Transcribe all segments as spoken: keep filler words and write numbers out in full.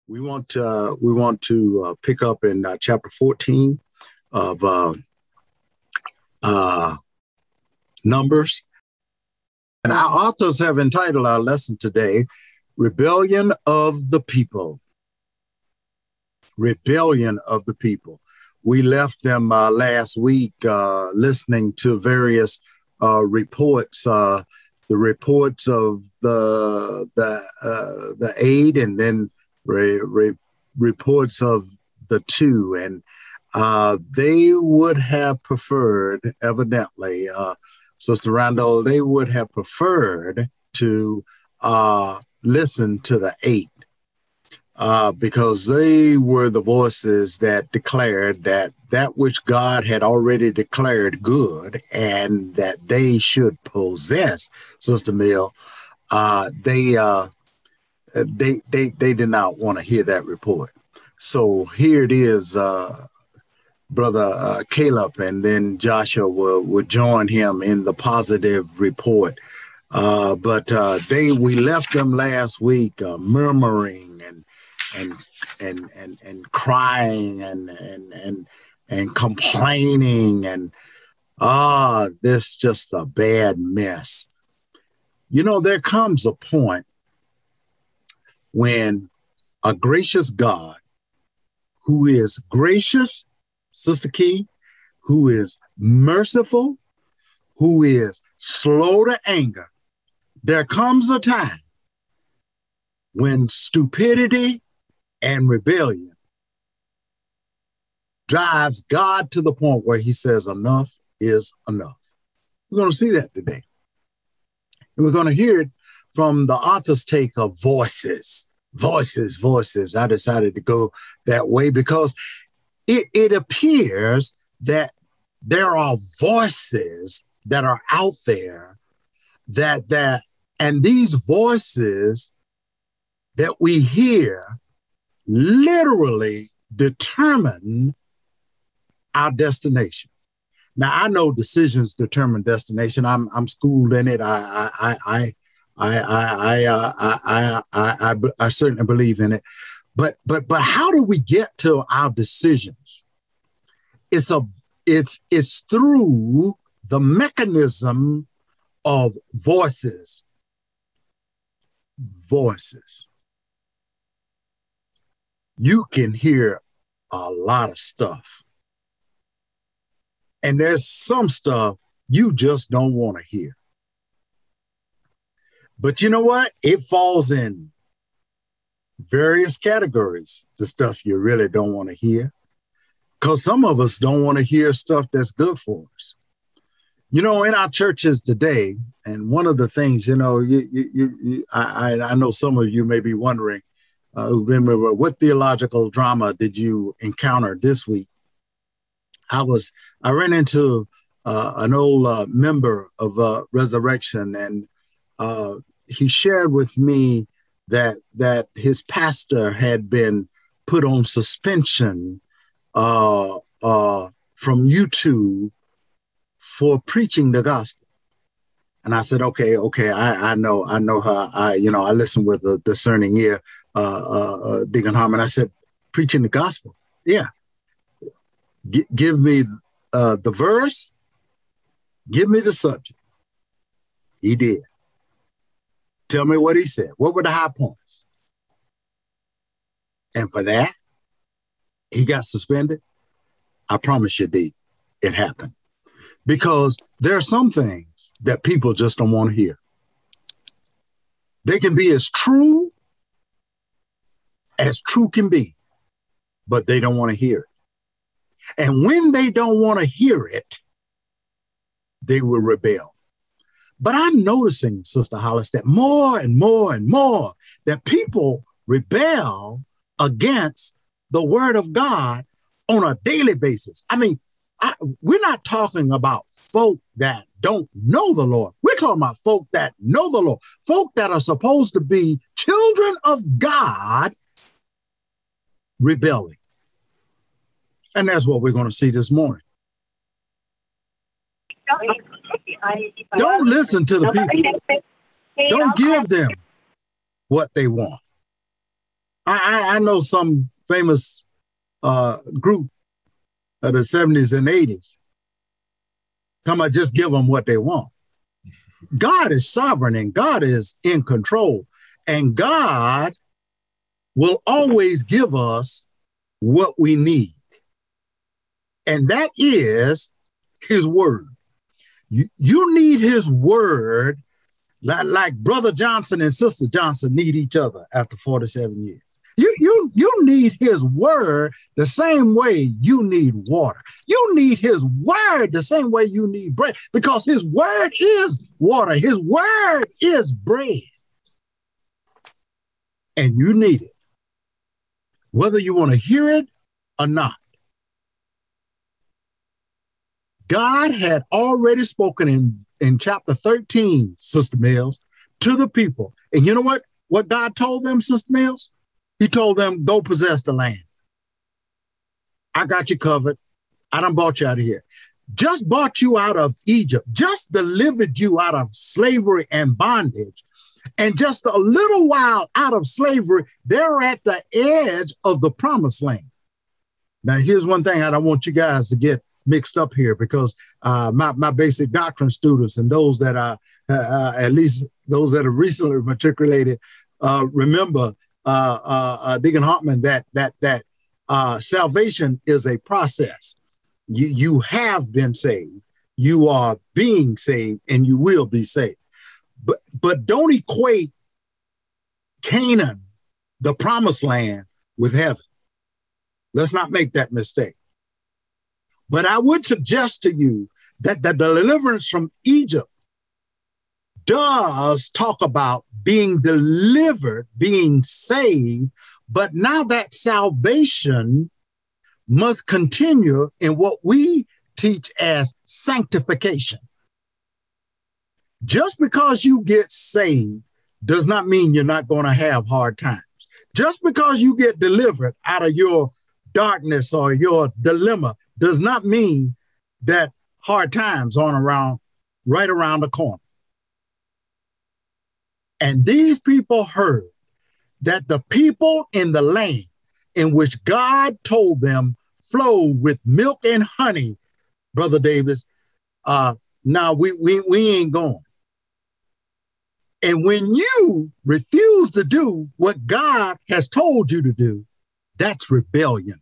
We want to, uh, we want to uh, pick up in uh, chapter fourteen of uh, uh, Numbers. And our authors have entitled our lesson today, Rebellion of the People. Rebellion of the People. We left them uh, last week uh, listening to various uh, reports, uh, the reports of the the uh, the aid, and then re- re- reports of the two. And uh, they would have preferred, evidently, uh, Sister Randall, they would have preferred to uh, listen to the eight. Uh, because they were the voices that declared that that which God had already declared good and that they should possess, Sister Mill, uh, they, uh, they they they did not want to hear that report. So here it is, uh, Brother uh, Caleb, and then Joshua will, will join him in the positive report. Uh, but uh, they we left them last week uh, murmuring and and and and and crying and and and and complaining and ah, this just a bad mess. You know, there comes a point when a gracious God, who is gracious, Sister Key, who is merciful, who is slow to anger, there comes a time when stupidity and rebellion drives God to the point where he says enough is enough. We're going to see that today. And we're going to hear it from the author's take of voices, voices, voices. I decided to go that way because it, it appears that there are voices that are out there that, that, and these voices that we hear literally determine our destination. Now, I know decisions determine destination. I'm I'm schooled in it. I I I I I I uh, I, I, I, I, I certainly believe in it. But but but how do we get to our decisions? It's a it's it's through the mechanism of voices. Voices. You can hear a lot of stuff. And there's some stuff you just don't want to hear. But you know what? It falls in various categories, the stuff you really don't want to hear. Because some of us don't want to hear stuff that's good for us. You know, in our churches today, and one of the things, you know, you, you, you, I, I know some of you may be wondering, Uh, remember, what theological drama did you encounter this week? I was, I ran into uh, an old uh, member of uh, Resurrection, and uh, he shared with me that that his pastor had been put on suspension uh, uh, from YouTube for preaching the gospel. And I said, okay, okay, I, I know, I know her. I, you know, I listen with a discerning ear. Uh, uh, uh, Deacon Harmon, I said, preaching the gospel. Yeah. G- give me uh, the verse. Give me the subject. He did. Tell me what he said. What were the high points? And for that, he got suspended. I promise you, D, it happened. Because there are some things that people just don't want to hear. They can be as true as true can be, but they don't want to hear it. And when they don't want to hear it, they will rebel. But I'm noticing, Sister Hollis, that more and more and more that people rebel against the word of God on a daily basis. I mean, I, we're not talking about folk that don't know the Lord. We're talking about folk that know the Lord, folk that are supposed to be children of God rebelling. And that's what we're going to see this morning. Don't listen to the people. Don't give them what they want. I, I, I know some famous uh, group of the seventies and eighties. Come on, just give them what they want. God is sovereign and God is in control. And God will always give us what we need. And that is his word. You, you need his word like, like Brother Johnson and Sister Johnson need each other after forty-seven years. You, you, you need his word the same way you need water. You need his word the same way you need bread, because his word is water. His word is bread. And you need it, whether you want to hear it or not. God had already spoken in, in chapter thirteen, Sister Mills, to the people. And you know what? What God told them, Sister Mills? He told them, go possess the land. I got you covered. I done bought you out of here. Just bought you out of Egypt. Just delivered you out of slavery and bondage. And just a little while out of slavery, they're at the edge of the promised land. Now, here's one thing I don't want you guys to get mixed up here, because uh, my, my basic doctrine students and those that are, uh, uh, at least those that have recently matriculated, uh, remember Uh, uh, uh, Deacon Hartman, that that that uh, salvation is a process. You you have been saved, you are being saved, and you will be saved. But but don't equate Canaan, the promised land, with heaven. Let's not make that mistake. But I would suggest to you that the deliverance from Egypt does talk about being delivered, being saved, but now that salvation must continue in what we teach as sanctification. Just because you get saved does not mean you're not going to have hard times. Just because you get delivered out of your darkness or your dilemma does not mean that hard times aren't around, right around the corner. And these people heard that the people in the land in which God told them flow with milk and honey, Brother Davis, uh, now we, we, we ain't going. And when you refuse to do what God has told you to do, that's rebellion.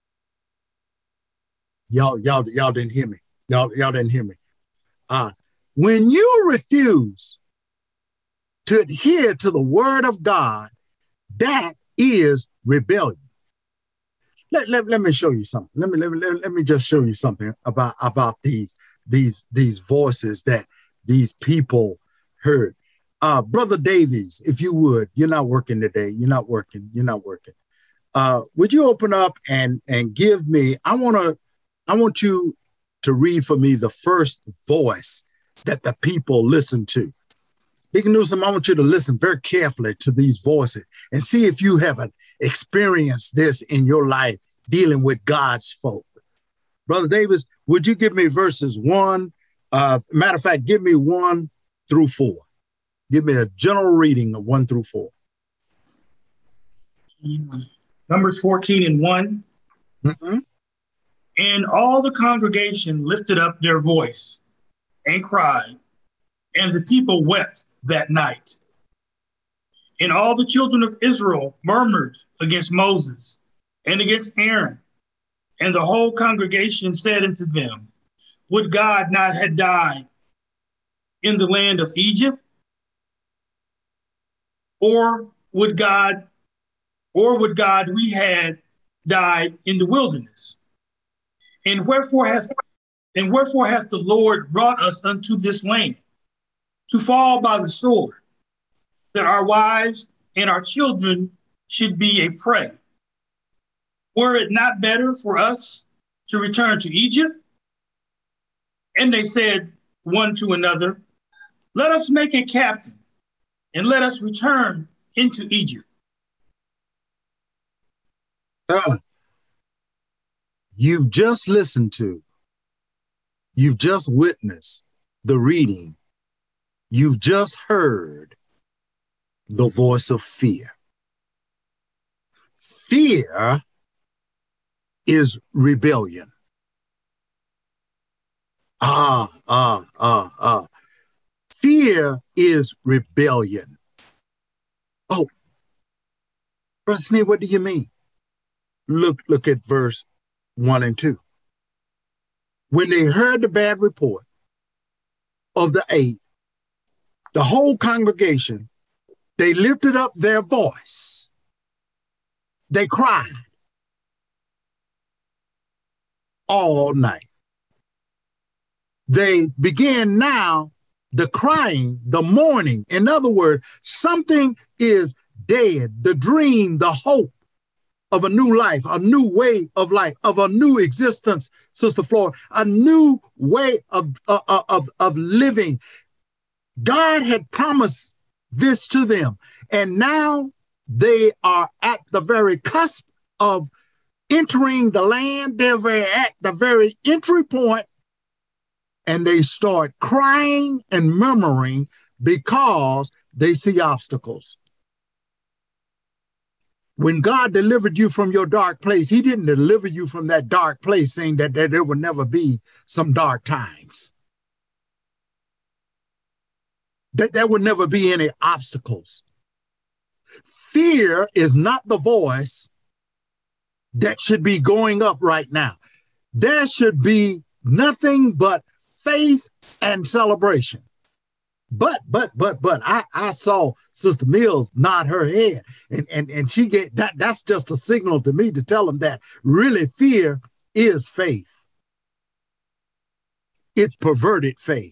Y'all, y'all, y'all didn't hear me. Y'all, y'all didn't hear me. Uh, when you refuse to adhere to the word of God, that is rebellion. Let, let, let me show you something. Let me, let me let me just show you something about, about these, these, these voices that these people heard. Uh, Brother Davies, if you would, you're not working today. You're not working. You're not working. Uh, would you open up and, and give me, I want to, I want you to read for me the first voice that the people listened to. Deacon Newsom, I want you to listen very carefully to these voices and see if you haven't experienced this in your life dealing with God's folk. Brother Davis, would you give me verses one? Uh, matter of fact, give me one through four. Give me a general reading of one through four. Numbers fourteen and one. Mm-hmm. And all the congregation lifted up their voice and cried, and the people wept that night. And all the children of Israel murmured against Moses and against Aaron. And the whole congregation said unto them, would God not have died in the land of Egypt? Or would God, or would God we had died in the wilderness? And wherefore hath and wherefore hath the Lord brought us unto this land, to fall by the sword, that our wives and our children should be a prey? Were it not better for us to return to Egypt? And they said one to another, let us make a captain, and let us return into Egypt. Uh, you've just listened to, you've just witnessed the reading, you've just heard the voice of fear. Fear is rebellion. Ah, ah, ah, ah. Fear is rebellion. Oh, Brother Sneed, what do you mean? Look, look at verse one and two. When they heard the bad report of the eight, the whole congregation, they lifted up their voice. They cried all night. They began now the crying, the mourning. In other words, something is dead. The dream, the hope of a new life, a new way of life, of a new existence, Sister Flora, a new way of, uh, of, of living. God had promised this to them, and now they are at the very cusp of entering the land. They're very at the very entry point, and they start crying and murmuring because they see obstacles. When God delivered you from your dark place, he didn't deliver you from that dark place saying that, that there will never be some dark times. That there would never be any obstacles. Fear is not the voice that should be going up right now. There should be nothing but faith and celebration. But, but, but, but, I, I saw Sister Mills nod her head, and, and, and she get that, that's just a signal to me to tell them that really fear is faith. It's perverted faith.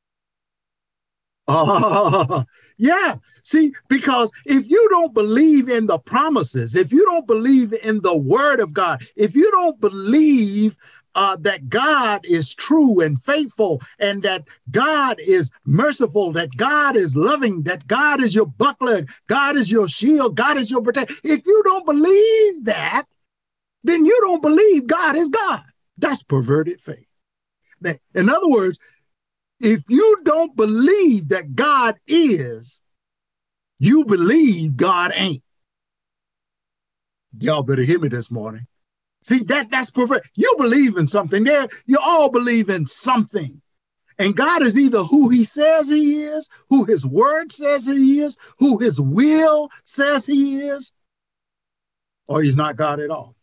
Uh, yeah, see, because if you don't believe in the promises, if you don't believe in the word of God, if you don't believe Uh, that God is true and faithful, and that God is merciful, that God is loving, that God is your buckler, God is your shield, God is your protector. If you don't believe that, then you don't believe God is God. That's perverted faith. In other words, if you don't believe that God is, you believe God ain't. Y'all better hear me this morning. See, that, that's perfect. You believe in something there. You all believe in something. And God is either who he says he is, who his word says he is, who his will says he is, or he's not God at all.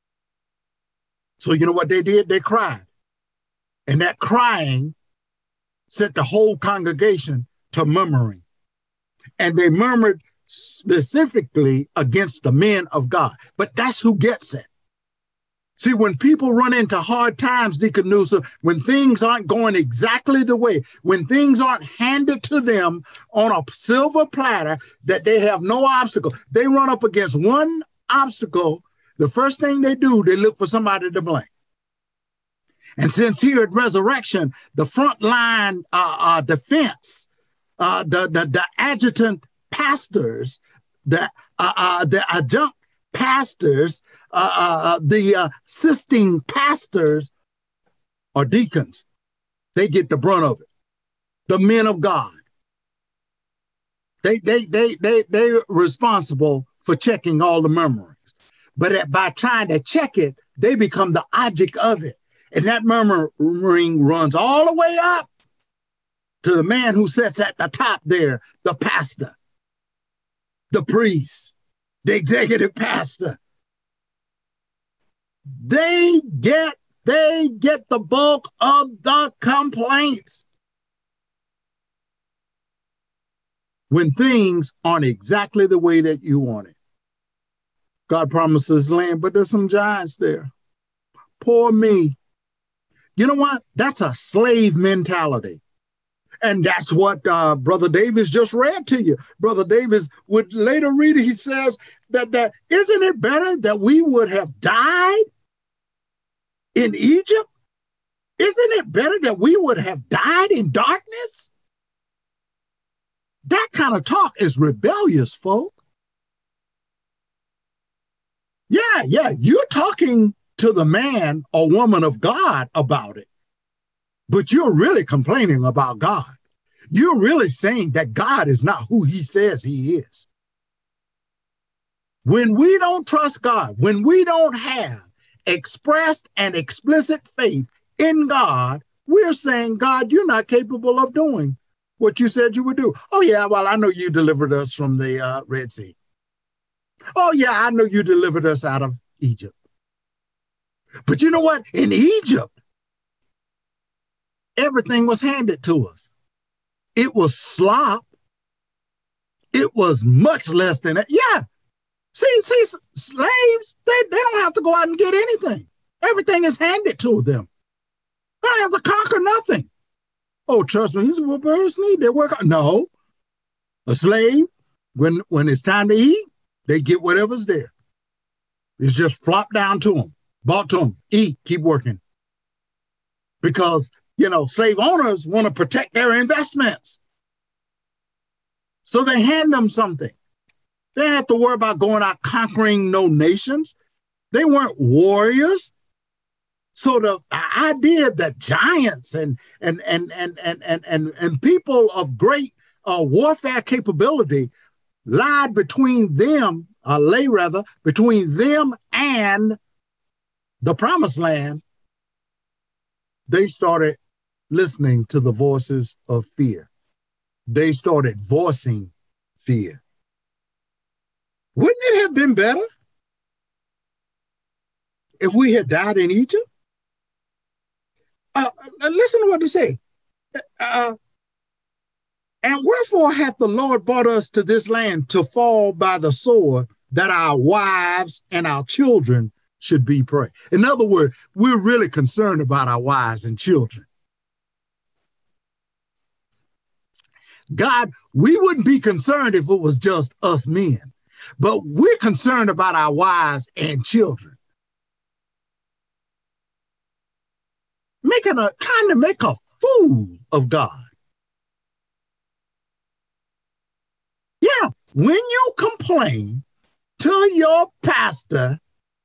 So you know what they did? They cried. And that crying set the whole congregation to murmuring. And they murmured specifically against the men of God. But that's who gets it. See, when people run into hard times, Deacon Newsom, when things aren't going exactly the way, when things aren't handed to them on a silver platter, that they have no obstacle, they run up against one obstacle, the first thing they do, they look for somebody to blame. And since here at Resurrection, the frontline uh, uh, defense, uh, the, the, the adjutant pastors, the, uh, uh, the adjunct pastors, uh, uh, the uh, assisting pastors or deacons, they get the brunt of it. The men of God, they they they they they're responsible for checking all the murmurings. But at, by trying to check it, they become the object of it, and that murmuring runs all the way up to the man who sits at the top there, the pastor, the priest, the executive pastor. They get, they get the bulk of the complaints when things aren't exactly the way that you want it. God promises land, but there's some giants there. Poor me. You know what? That's a slave mentality. And that's what uh, Brother Davis just read to you. Brother Davis would later read it. He says that, that isn't it better that we would have died in Egypt? Isn't it better that we would have died in darkness? That kind of talk is rebellious, folk. Yeah, yeah, you're talking to the man or woman of God about it. But you're really complaining about God. You're really saying that God is not who he says he is. When we don't trust God, when we don't have expressed and explicit faith in God, we're saying, God, you're not capable of doing what you said you would do. Oh, yeah, well, I know you delivered us from the uh, Red Sea. Oh, yeah, I know you delivered us out of Egypt. But you know what? In Egypt, everything was handed to us. It was slop. It was much less than that. Yeah. See, see, slaves, they, they don't have to go out and get anything. Everything is handed to them. They don't have to conquer nothing. Oh, trust me, he's what birds need. They work. No. A slave, when, when it's time to eat, they get whatever's there. It's just flopped down to them, bought to them, eat, keep working. Because, you know, slave owners want to protect their investments. So they hand them something. They didn't have to worry about going out conquering no nations. They weren't warriors. So the idea that giants and and and and and and and, and people of great uh, warfare capability lied between them, uh, lay rather, between them and the promised land, they started listening to the voices of fear. They started voicing fear. Wouldn't it have been better if we had died in Egypt? Uh, listen to what they say. Uh, and wherefore hath the Lord brought us to this land to fall by the sword, that our wives and our children should be prey. In other words, we're really concerned about our wives and children. God, we wouldn't be concerned if it was just us men, but we're concerned about our wives and children. Making a, trying to make a fool of God. Yeah, when you complain to your pastor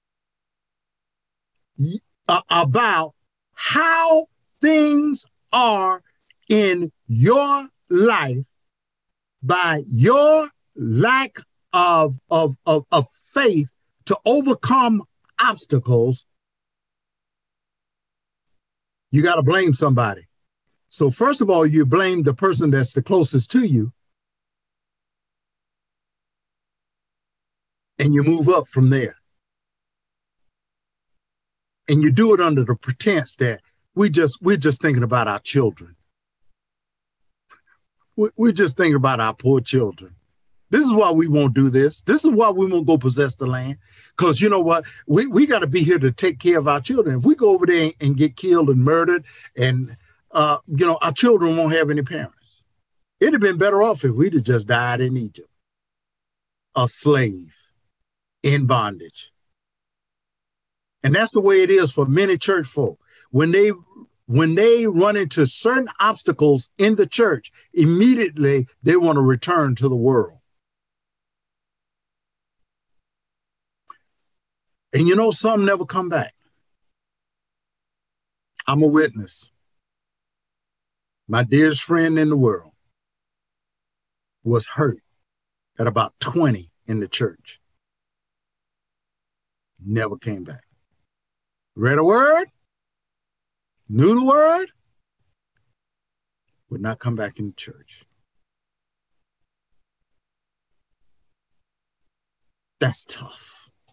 uh, about how things are in your life by your lack of, of, of, of faith to overcome obstacles, you got to blame somebody. So first of all, you blame the person that's the closest to you, and you move up from there. And you do it under the pretense that we just, we're just thinking about our children. We're just thinking about our poor children. This is why we won't do this. This is why we won't go possess the land. Because you know what? We, we got to be here to take care of our children. If we go over there and get killed and murdered, and, uh, you know, our children won't have any parents. It'd have been better off if we'd have just died in Egypt, a slave in bondage. And that's the way it is for many church folk. When they When they run into certain obstacles in the church, immediately they want to return to the world. And you know, some never come back. I'm a witness. My dearest friend in the world was hurt at about twenty in the church. Never came back. Read a word, knew the word, would not come back in the church. That's tough.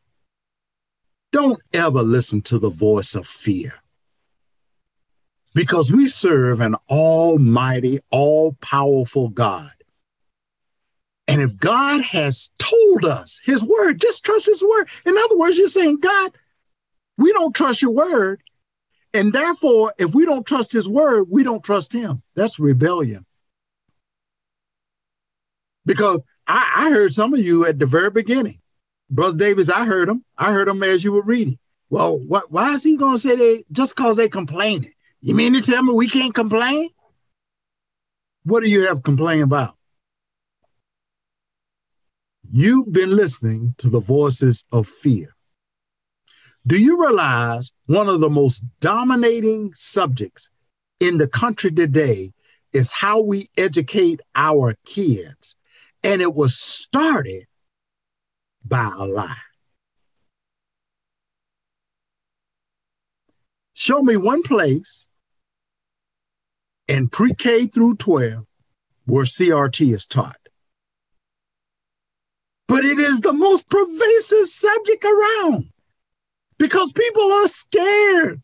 Don't ever listen to the voice of fear, because we serve an almighty, all-powerful God. And if God has told us his word, just trust his word. In other words, you're saying, God, we don't trust your word. And therefore, if we don't trust his word, we don't trust him. That's rebellion. Because I, I heard some of you at the very beginning. Brother Davis, I heard him. I heard him as you were reading. Well, what, why is he going to say they just because they complaining? You mean to tell me we can't complain? What do you have to complain about? You've been listening to the voices of fear. Do you realize one of the most dominating subjects in the country today is how we educate our kids? And it was started by a lie. Show me one place in pre-K through twelve where C R T is taught. But it is the most pervasive subject around because people are scared.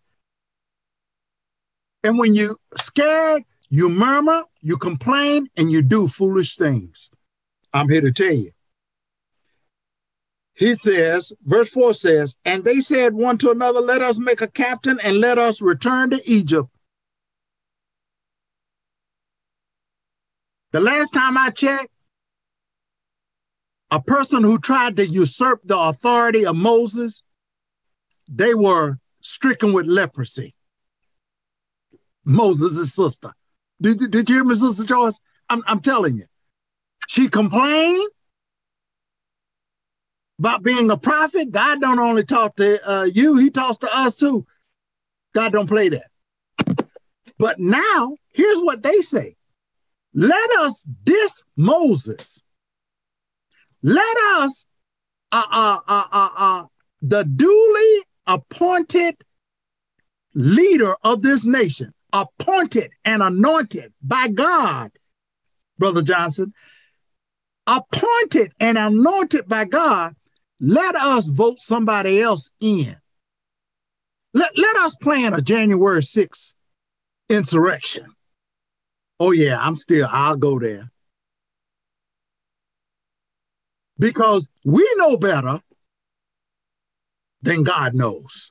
And when you're scared, you murmur, you complain, and you do foolish things. I'm here to tell you. He says, verse four says, and they said one to another, let us make a captain and let us return to Egypt. The last time I checked, a person who tried to usurp the authority of Moses, they were stricken with leprosy. Moses' sister. Did, did you hear me, Sister Joyce? I'm, I'm telling you. She complained about being a prophet. God don't only talk to uh, you, he talks to us too. God don't play that. But now, here's what they say. Let us diss Moses. Let us, uh, uh, uh, uh, uh, the duly appointed leader of this nation, appointed and anointed by God, Brother Johnson, appointed and anointed by God, let us vote somebody else in. Let, let us plan a January sixth insurrection. Oh yeah, I'm still, I'll go there. Because we know better than God knows.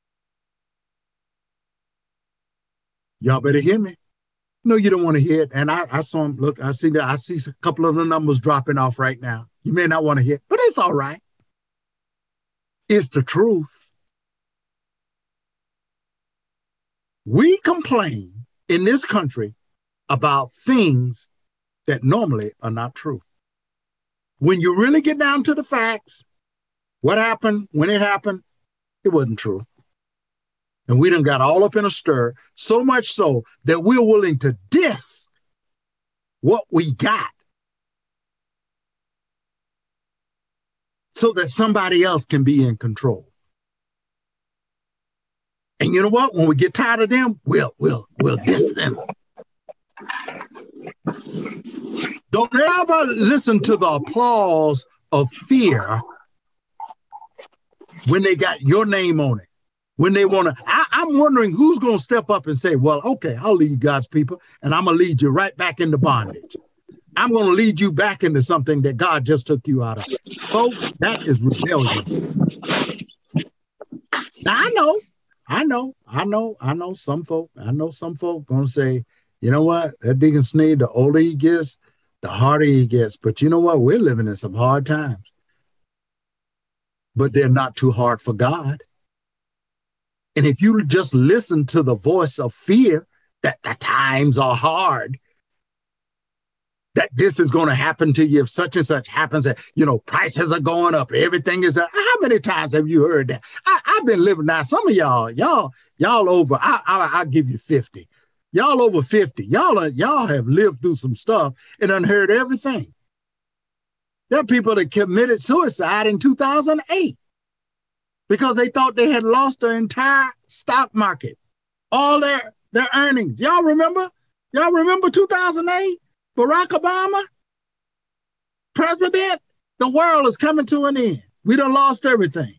Y'all better hear me. No, you don't want to hear it. And I, I saw him, look, I see that I see a couple of the numbers dropping off right now. You may not want to hear it, but it's all right. It's the truth. We complain in this country about things that normally are not true. When you really get down to the facts, what happened, when it happened, it wasn't true. And we done got all up in a stir, so much so that we're willing to diss what we got so that somebody else can be in control. And you know what? When we get tired of them, we'll, we'll, we'll diss them. Don't ever listen to the applause of fear when they got your name on it. When they want to, I'm wondering who's going to step up and say, well, okay, I'll lead God's people and I'm going to lead you right back into bondage. I'm going to lead you back into something that God just took you out of. Folks, that is rebellion. Now, I know, I know, I know, I know some folk, I know some folk going to say, you know what, that Deacon Sneed, the older he gets, the harder he gets. But you know what, we're living in some hard times. But they're not too hard for God. And if you just listen to the voice of fear, that the times are hard, that this is going to happen to you if such and such happens, that, you know, prices are going up, everything is up. How many times have you heard that? I, I've been living now. Some of y'all, y'all, y'all over, I, I, I'll give you fifty. Y'all over fifty. Y'all, are, y'all have lived through some stuff and unheard everything. There are people that committed suicide in two thousand eight. Because they thought they had lost their entire stock market, all their, their earnings. Y'all remember? Y'all remember two thousand eight? Barack Obama? President? The world is coming to an end. We done lost everything.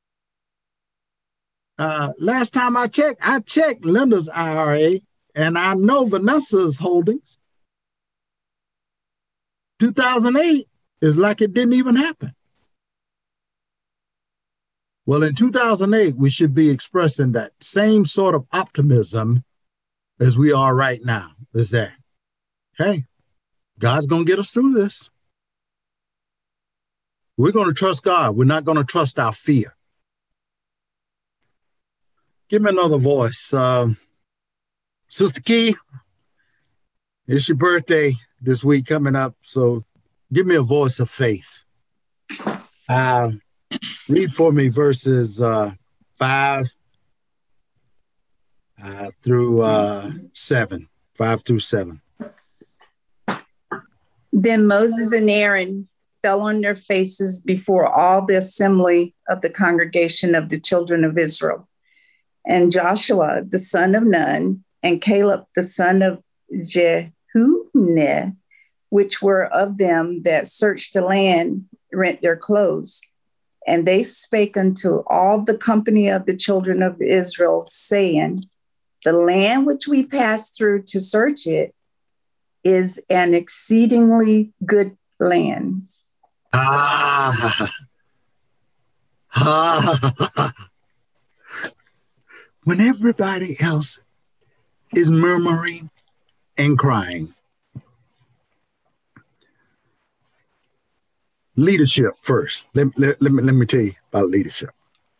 Uh, last time I checked, I checked Linda's I R A, and I know Vanessa's holdings. two thousand eight is like it didn't even happen. Well, in two thousand eight, we should be expressing that same sort of optimism as we are right now. Is that, hey, God's going to get us through this. We're going to trust God. We're not going to trust our fear. Give me another voice. Um, Sister Key, it's your birthday this week coming up, so give me a voice of faith. Um, Read for me verses uh, five uh, through uh, seven, five through seven. Then Moses and Aaron fell on their faces before all the assembly of the congregation of the children of Israel. And Joshua, the son of Nun, and Caleb, the son of Jehuneh, which were of them that searched the land, rent their clothes. And they spake unto all the company of the children of Israel, saying, the land which we passed through to search it is an exceedingly good land. Ah. Ah. When everybody else is murmuring and crying. Leadership first. Let, let, let, me, let me tell you about leadership.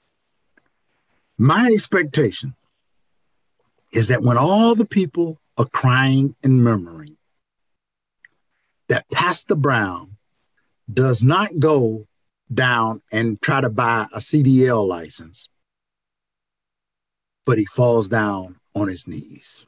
My expectation is that when all the people are crying and murmuring, that Pastor Brown does not go down and try to buy a C D L license, but he falls down on his knees.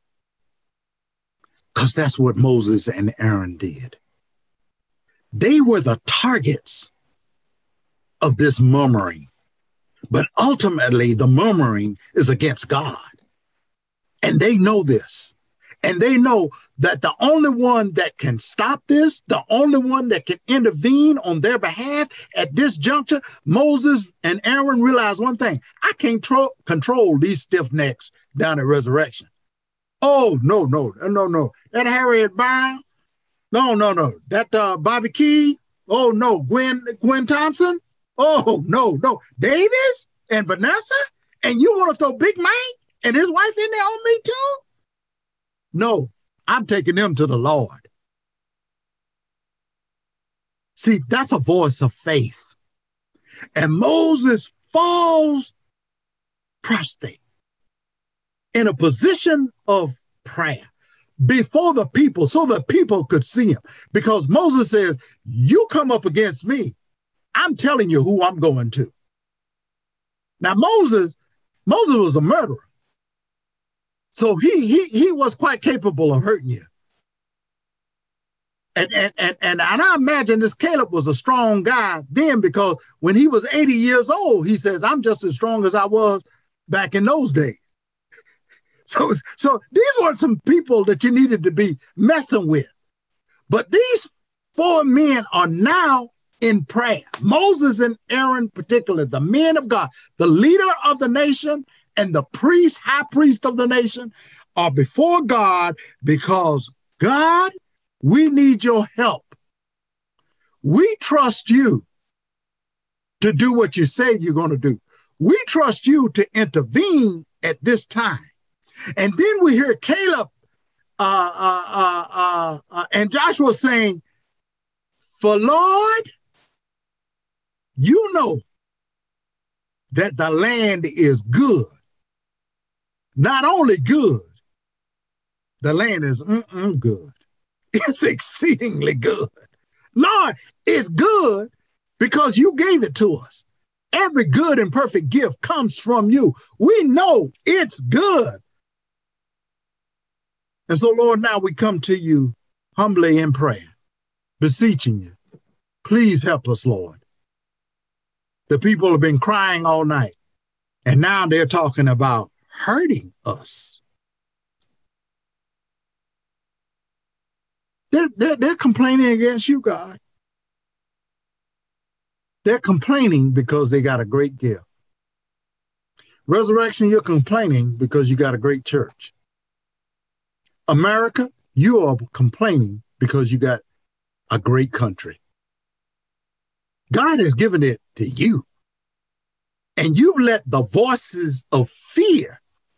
Because that's what Moses and Aaron did. They were the targets of this murmuring, but ultimately the murmuring is against God. And they know this. And they know that the only one that can stop this, the only one that can intervene on their behalf at this juncture, Moses and Aaron realized one thing. I can't tro- control these stiff necks down at Resurrection. Oh, no, no, no, no. That Harriet Brown? No, no, no. That uh, Bobby Key? Oh, no. Gwen, Gwen Thompson? Oh, no, no. Davis and Vanessa? And you want to throw Big Mike and his wife in there on me too? No, I'm taking them to the Lord. See, that's a voice of faith. And Moses falls prostrate in a position of prayer before the people so the people could see him. Because Moses says, you come up against me, I'm telling you who I'm going to. Now, Moses, Moses was a murderer. So he he he was quite capable of hurting you. And, and, and, and, and I imagine this Caleb was a strong guy then, because when he was eighty years old, he says, I'm just as strong as I was back in those days. So, so these weren't some people that you needed to be messing with. But these four men are now in prayer. Moses and Aaron, particularly, the men of God, the leader of the nation, and the priest, high priest of the nation, are before God because, God, we need your help. We trust you to do what you say you're going to do. We trust you to intervene at this time. And then we hear Caleb uh, uh, uh, uh, uh, and Joshua saying, for Lord, you know that the land is good. Not only good, the land is mm-mm good. It's exceedingly good. Lord, it's good because you gave it to us. Every good and perfect gift comes from you. We know it's good. And so, Lord, now we come to you humbly in prayer, beseeching you. Please help us, Lord. The people have been crying all night, and now they're talking about hurting us. They're, they're, they're complaining against you, God. They're complaining because they got a great gift. Resurrection, you're complaining because you got a great church. America, you are complaining because you got a great country. God has given it to you. And you've let the voices of fear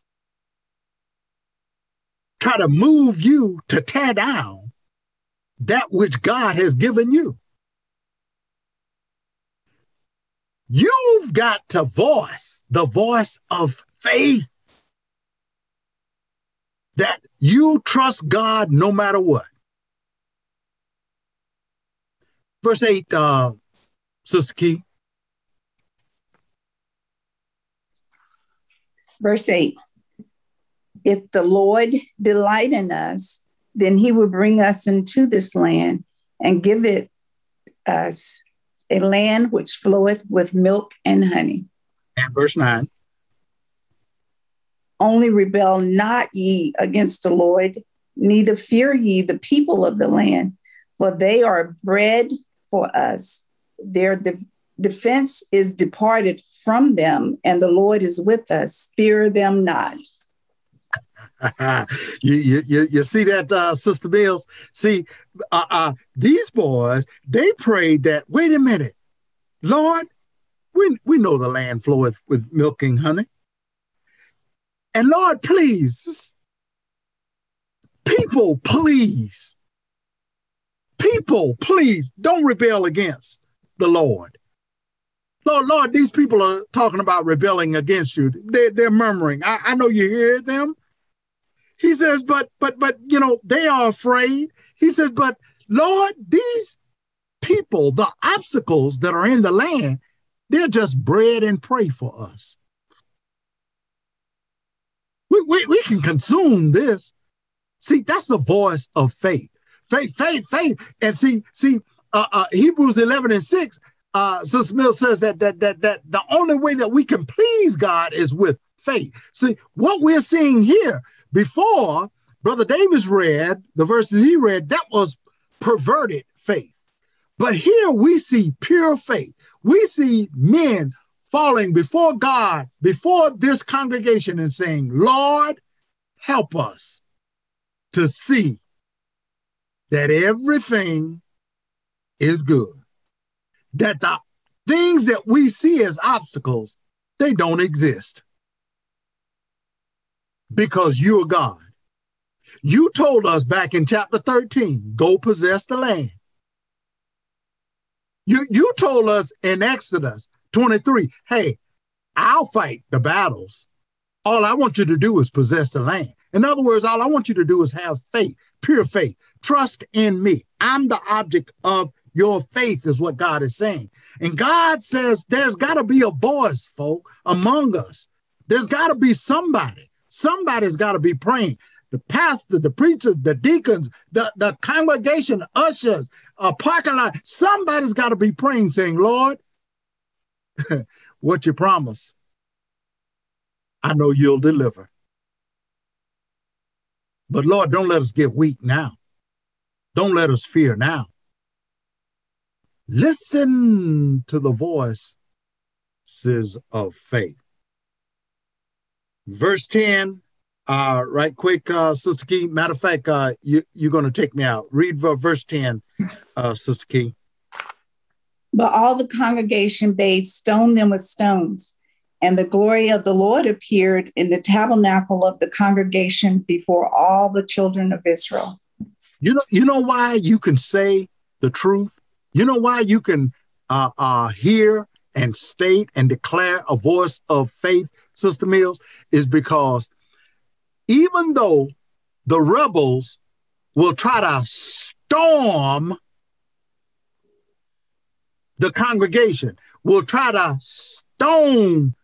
try to move you to tear down that which God has given you. You've got to voice the voice of faith, that you trust God no matter what. Verse eight, uh, Sister Key. Verse eight, if the Lord delight in us, then he will bring us into this land and give it us a land which floweth with milk and honey. And verse nine. Only rebel not ye against the Lord, neither fear ye the people of the land, for they are bread for us. Their de- defense is departed from them, and the Lord is with us. Fear them not. you, you, you, you see that, uh, Sister Mills? See, uh, uh, these boys, they prayed that, wait a minute, Lord, we, we know the land floweth with milk and honey. And Lord, please, people, please, people, please, don't rebel against the Lord. Lord, Lord, these people are talking about rebelling against you. They're, they're murmuring. I, I know you hear them. He says, but, but, but, you know, they are afraid. He says, but Lord, these people, the obstacles that are in the land, they're just bread and prey for us. We, we, we can consume this. See, that's the voice of faith. Faith, faith, faith. And see, see, uh, uh, Hebrews eleven and six, uh, Sister Mill says that, that, that, that the only way that we can please God is with faith. See, what we're seeing here, before Brother Davis read, the verses he read, that was perverted faith. But here we see pure faith. We see men falling before God, before this congregation, and saying, Lord, help us to see that everything is good. That the things that we see as obstacles, they don't exist. Because you're God. You told us back in chapter thirteen, go possess the land. You, you told us in Exodus twenty-three, hey, I'll fight the battles. All I want you to do is possess the land. In other words, all I want you to do is have faith, pure faith. Trust in me. I'm the object of your faith, is what God is saying. And God says there's got to be a voice, folk, among us. There's got to be somebody. Somebody's got to be praying. The pastor, the preacher, the deacons, the, the congregation, ushers, a parking lot. Somebody's got to be praying, saying, Lord, what you promise, I know you'll deliver. But Lord, don't let us get weak now. Don't let us fear now. Listen to the voices of faith. Verse ten, uh, right quick, uh, Sister Key. Matter of fact, uh, you, you're going to take me out. Read verse ten, uh, Sister Key. But all the congregation bade stone them with stones, and the glory of the Lord appeared in the tabernacle of the congregation before all the children of Israel. You know, you know why you can say the truth? You know why you can uh, uh, hear and state and declare a voice of faith, Sister Mills, is because even though the rebels will try to storm the congregation, will try to stone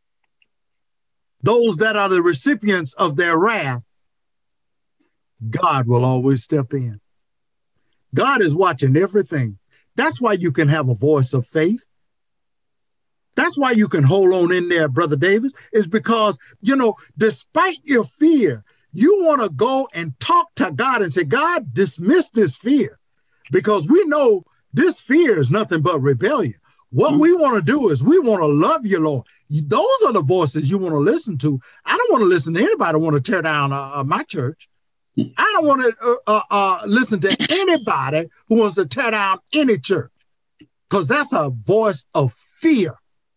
those that are the recipients of their wrath, God will always step in. God is watching everything. That's why you can have a voice of faith. That's why you can hold on in there, Brother Davis, is because, you know, despite your fear, you want to go and talk to God and say, God, dismiss this fear, because we know this fear is nothing but rebellion. What mm-hmm. we want to do is we want to love you, Lord. Those are the voices you want to listen to. I don't want to listen to anybody who want to tear down uh, my church. I don't want to uh, uh, uh, listen to anybody who wants to tear down any church, because that's a voice of fear.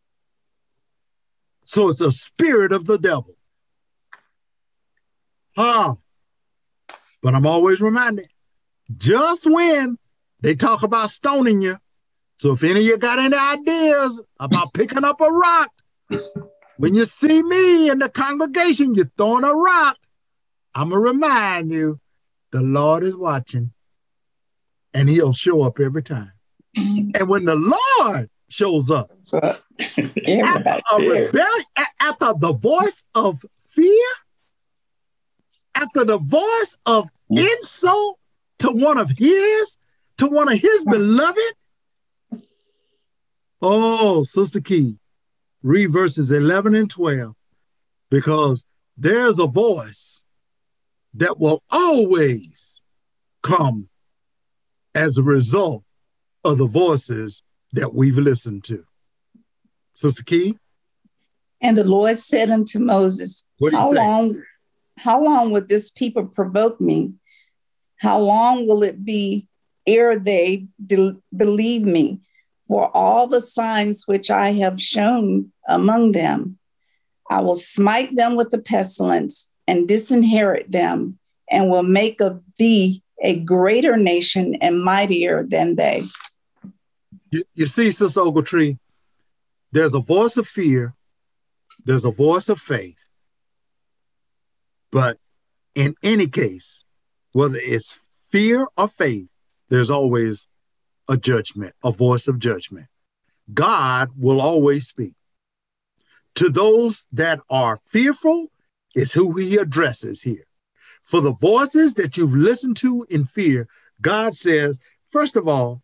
So it's a spirit of the devil. Huh. But I'm always reminded, just when they talk about stoning you, so if any of you got any ideas about picking up a rock, when you see me in the congregation, you're throwing a rock, I'm going to remind you, the Lord is watching, and he'll show up every time. And when the Lord shows up, after, a rebellion, after the voice of fear, after the voice of insult to one of his, to one of his beloved, Oh, Sister Key, read verses eleven and twelve, because there's a voice that will always come as a result of the voices that we've listened to. Sister Key? And the Lord said unto Moses, how long, how long would this people provoke me? How long will it be ere they de- believe me for all the signs which I have shown among them? I will smite them with the pestilence and disinherit them, and will make of thee a greater nation and mightier than they. You, you see, Sister Ogletree, there's a voice of fear, there's a voice of faith, but in any case, whether it's fear or faith, there's always a judgment, a voice of judgment. God will always speak. To those that are fearful is who he addresses here. For the voices that you've listened to in fear, God says, first of all,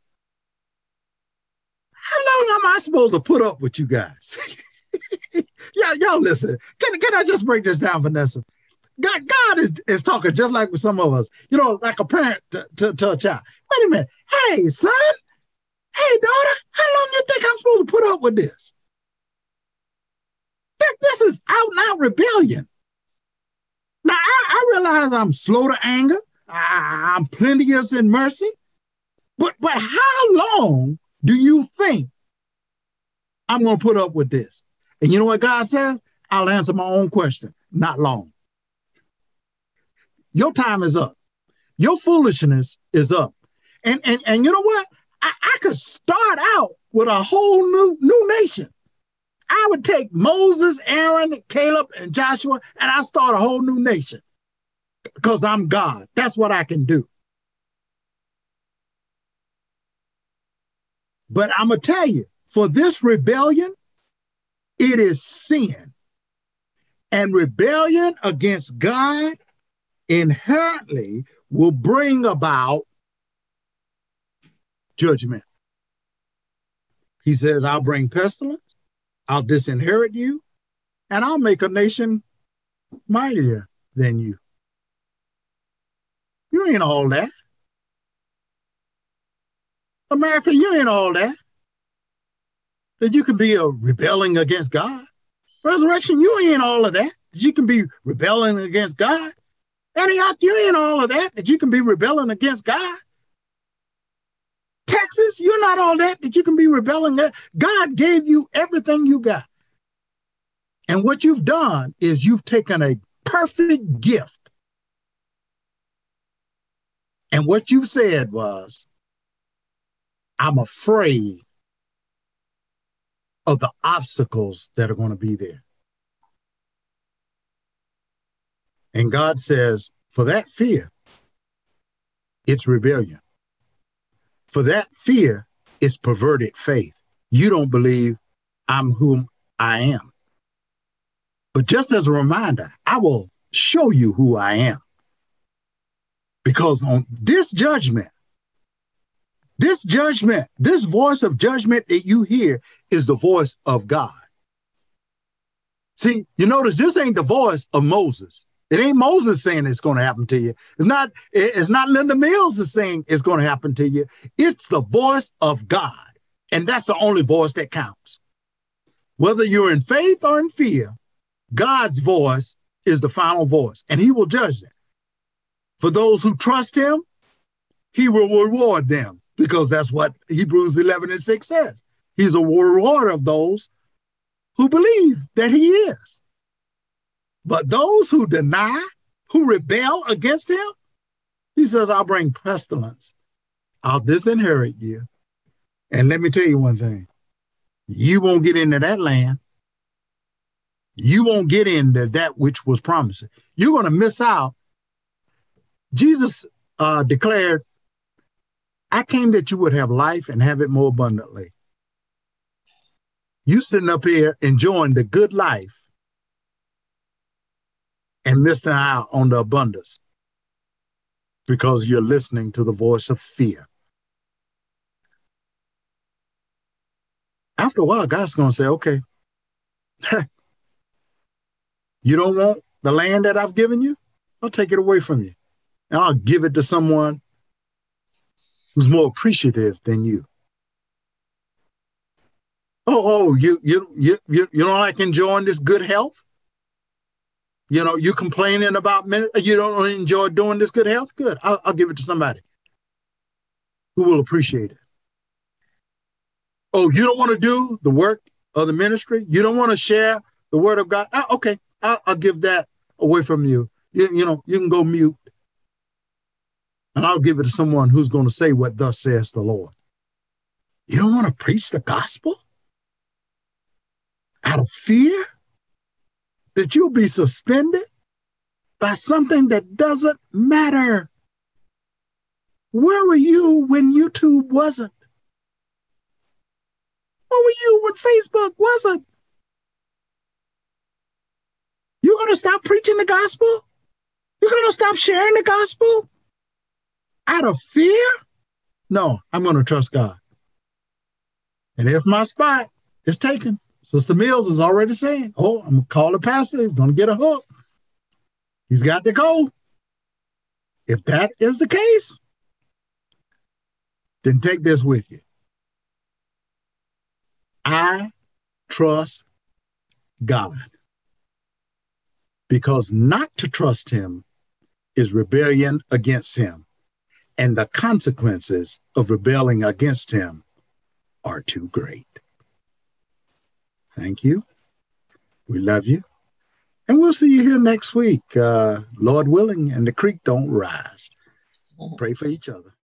how long am I supposed to put up with you guys? yeah, y'all listen. Can, can I just break this down, Vanessa? God, God is, is talking just like with some of us, you know, like a parent to, to, to a child. Wait a minute. Hey, son. Hey, daughter, how long do you think I'm supposed to put up with this? This, this is out and out rebellion. Now, I, I realize I'm slow to anger. I, I'm plenteous in mercy. But, but how long do you think I'm going to put up with this? And you know what God said? I'll answer my own question. Not long. Your time is up. Your foolishness is up. And, and, and you know what? I, I could start out with a whole new, new nation. I would take Moses, Aaron, Caleb, and Joshua, and I start a whole new nation because I'm God. That's what I can do. But I'm going to tell you, for this rebellion, it is sin. And rebellion against God inherently will bring about judgment. He says, I'll bring pestilence, I'll disinherit you, and I'll make a nation mightier than you. You ain't all that. America, you ain't all that. That you can be a rebelling against God. Resurrection, you ain't all of that. That you can be rebelling against God. Antioch, you ain't all of that. That you can be rebelling against God. Texas, you're not all that. That you can be rebelling. God gave you everything you got. And what you've done is you've taken a perfect gift. And what you said was, I'm afraid of the obstacles that are going to be there. And God says, for that fear, it's rebellion. For that fear, it's perverted faith. You don't believe I'm whom I am. But just as a reminder, I will show you who I am. Because on this judgment, this judgment, this voice of judgment that you hear is the voice of God. See, you notice this ain't the voice of Moses. It ain't Moses saying it's going to happen to you. It's not, it's not Linda Mills is saying it's going to happen to you. It's the voice of God. And that's the only voice that counts. Whether you're in faith or in fear, God's voice is the final voice, and he will judge them. For those who trust him, he will reward them, because that's what Hebrews eleven and six says. He's a rewarder of those who believe that he is. But those who deny, who rebel against him, he says, I'll bring pestilence. I'll disinherit you. And let me tell you one thing. You won't get into that land. You won't get into that which was promised. You're going to miss out. Jesus uh, declared, I came that you would have life and have it more abundantly. You sitting up here enjoying the good life and missing out on the abundance because you're listening to the voice of fear. after a while, God's going to say, okay, you don't want the land that I've given you? I'll take it away from you. And I'll give it to someone who's more appreciative than you. Oh, oh, you you you you you don't like enjoying this good health? You know, you complaining about men- you don't enjoy doing this good health? Good. I'll, I'll give it to somebody who will appreciate it. Oh, you don't want to do the work of the ministry? You don't want to share the word of God? Ah, okay, I'll, I'll give that away from you. you. You know, you can go mute. And I'll give it to someone who's going to say what thus says the Lord. You don't want to preach the gospel out of fear that you'll be suspended by something that doesn't matter. Where were you when YouTube wasn't? Where were you when Facebook wasn't? You're going to stop preaching the gospel? You're going to stop sharing the gospel out of fear? No, I'm going to trust God. And if my spot is taken, Sister Mills is already saying, oh, I'm going to call the pastor. He's going to get a hook. He's got to go. If that is the case, then take this with you. I trust God. Because not to trust him is rebellion against him. And the consequences of rebelling against him are too great. Thank you. We love you. And we'll see you here next week, uh, Lord willing, and the creek don't rise. Pray for each other.